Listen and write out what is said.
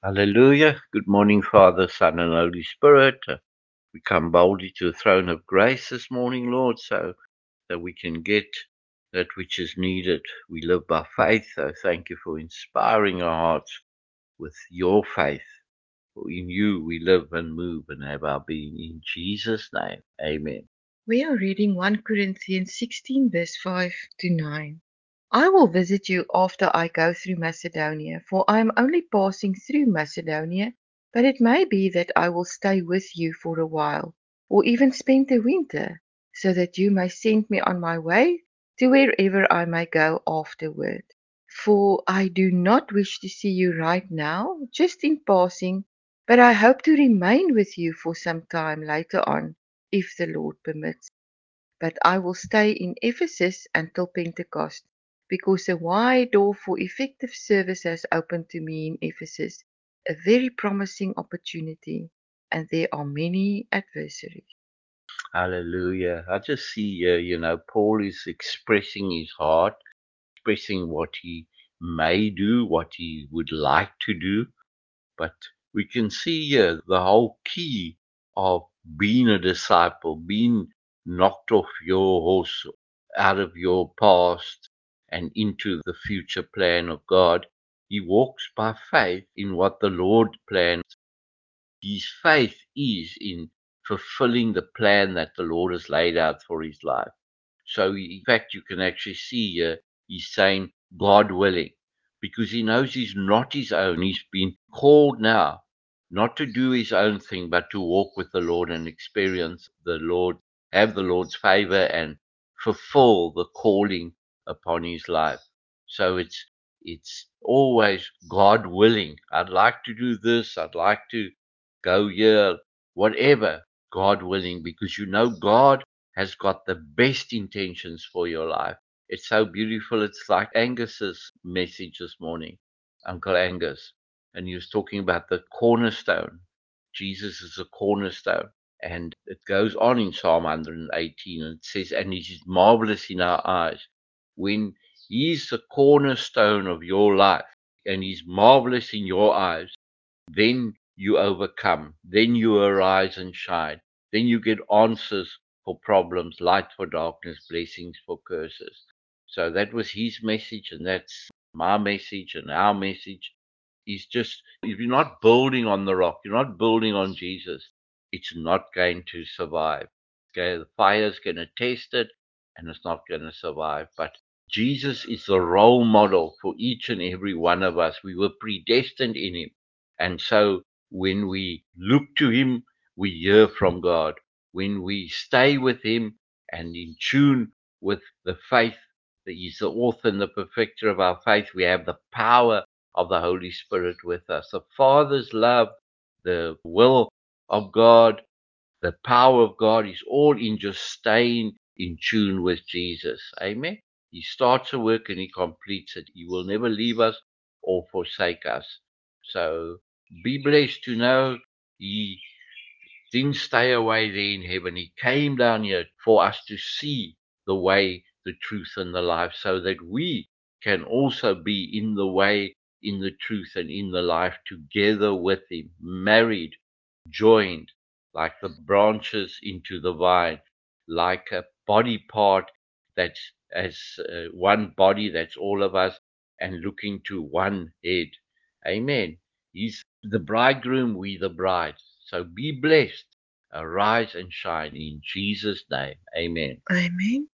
Hallelujah. Good morning, Father, Son, and Holy Spirit. We come boldly to the throne of grace this morning, Lord, so that we can get that which is needed. We live by faith, so thank you for inspiring our hearts with your faith. For in you we live and move and have our being. In Jesus' name, amen. We are reading 1 Corinthians 16, verse 5 to 9. I will visit you after I go through Macedonia, for I am only passing through Macedonia, but it may be that I will stay with you for a while, or even spend the winter, so that you may send me on my way to wherever I may go afterward. For I do not wish to see you right now, just in passing, but I hope to remain with you for some time later on, if the Lord permits. But I will stay in Ephesus until Pentecost, because a wide door for effective service has opened to me in Ephesus, a very promising opportunity, and there are many adversaries. Hallelujah. I just see here, Paul is expressing his heart, expressing what he may do, what he would like to do. But we can see here the whole key of being a disciple, being knocked off your horse, out of your past and into the future plan of God. He walks by faith in what the Lord plans. His faith is in fulfilling the plan that the Lord has laid out for his life. So, in fact, you can actually see here he's saying, God willing, because he knows he's not his own. He's been called now not to do his own thing, but to walk with the Lord and experience the Lord, have the Lord's favor and fulfill the calling upon his life. So it's always God willing. I'd like to do this. I'd like to go here, whatever, God willing, because God has got the best intentions for your life. It's so beautiful. It's like Angus's message this morning, Uncle Angus. And he was talking about the cornerstone. Jesus is the cornerstone. And it goes on in Psalm 118, and it says, and it is marvelous in our eyes when he's the cornerstone of your life and he's marvelous in your eyes, then you overcome. Then you arise and shine. Then you get answers for problems, light for darkness, blessings for curses. So that was his message, and that's my message, and our message is just if you're not building on the rock, you're not building on Jesus, it's not going to survive. Okay, the fire's going to test it, and it's not going to survive. But Jesus is the role model for each and every one of us. We were predestined in him. And so when we look to him, we hear from God. When we stay with him and in tune with the faith that he's the author and the perfecter of our faith, we have the power of the Holy Spirit with us. The Father's love, the will of God, the power of God is all in just staying in tune with Jesus. Amen. He starts a work and he completes it. He will never leave us or forsake us. So be blessed to know he didn't stay away there in heaven. He came down here for us to see the way, the truth, and the life, so that we can also be in the way, in the truth, and in the life together with him, married, joined, like the branches into the vine, like a body part that's as one body, that's all of us, and looking to one head. Amen. He's the bridegroom, we the bride. So be blessed, arise and shine in Jesus' name. Amen. Amen.